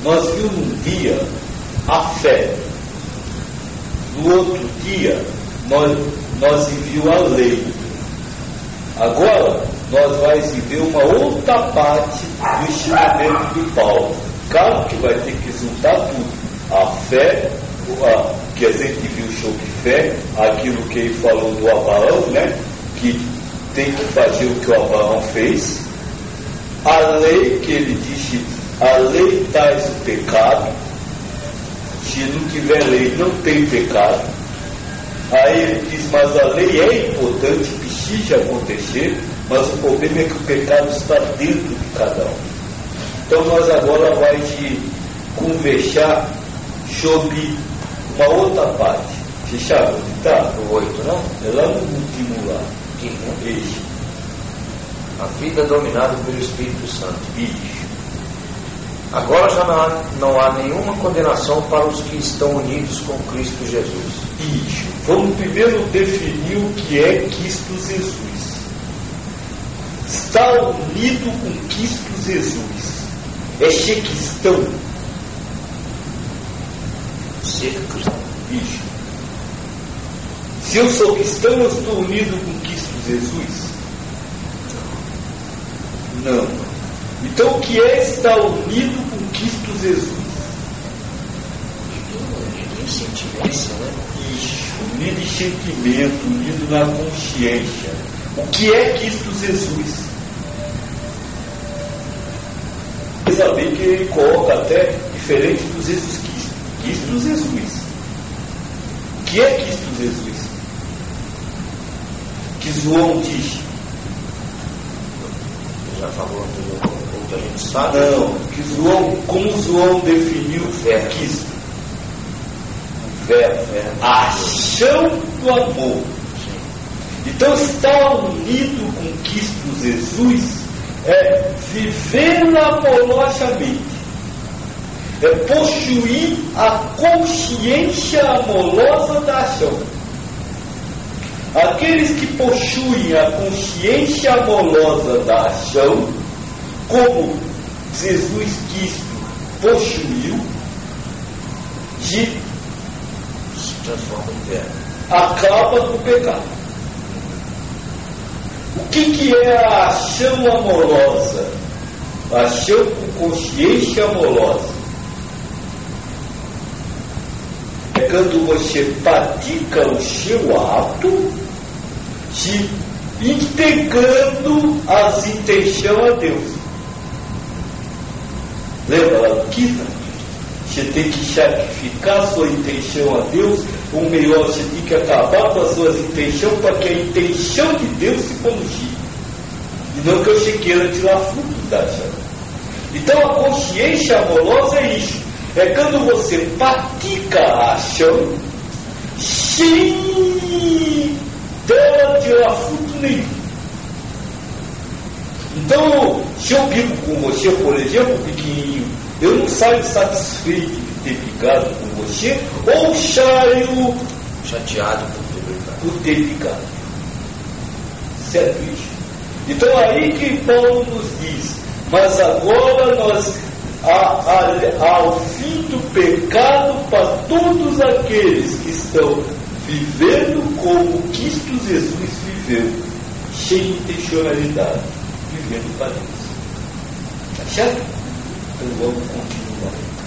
nós vimos um dia a fé. No outro dia, nós vimos a lei. Agora, nós vamos ver uma outra parte do ensinamento de Paulo. Claro que vai ter que juntar tudo. A fé, que a gente viu sobre fé, aquilo que ele falou do Abraão, né? Que tem que fazer o que o Abraão fez. A lei, que ele disse, a lei traz o pecado. Se não tiver lei, não tem pecado. Aí ele diz, mas a lei é importante, precisa acontecer, mas o problema é que o pecado está dentro de cada um. Então nós agora vamos conversar sobre uma outra parte. Você sabe onde está? O 8, não? É lá no último lá. Isso. A vida dominada pelo Espírito Santo. Isso. Agora já não há nenhuma condenação para os que estão unidos com Cristo Jesus. Isso. Vamos primeiro definir o que é Cristo Jesus. Estar unido com Cristo Jesus é ser cristão. Ser cristão. Isso. Se eu sou cristão, eu estou unido com Cristo Jesus? Não. Então o que é estar unido com Cristo Jesus? Unido em sentimento, né? Isso. Unido em sentimento, unido na consciência. O que é Cristo Jesus? Você sabe que ele coloca até diferente do Jesus Cristo. Cristo Jesus. O que é Cristo Jesus? Que João diz. Já falou do que a gente sabe. Não, que João, como João definiu o Cristo? A ação do amor. Então estar unido com Cristo Jesus é viver amorosamente, é possuir a consciência amorosa da ação. Aqueles que possuem a consciência amorosa da ação, como Jesus Cristo possuiu, se transforma em fé. Acaba com o pecado. O que é a ação amorosa? A ação com consciência amorosa é quando você pratica o seu ato se integrando as intenções a Deus. Lembra lá do Kita? Você tem que sacrificar a sua intenção a Deus, ou melhor, você tem que acabar com as suas intenções para que a intenção de Deus se consiga. E não que você queira tirar fruto da ação. Então a consciência amorosa é isso. É quando você pratica a ação sem dela tirar fruto nenhum. Então, se eu brigo com você, por exemplo, pequenininho, eu não saio satisfeito de ter brigado com você, ou saio chateado por ter brigado. Certo isso? Então aí que Paulo nos diz, mas agora nós, ao fim do pecado, para todos aqueles que estão vivendo como Cristo Jesus viveu, sem intencionalidade, vivendo para Deus. Tá certo? Então vamos continuar.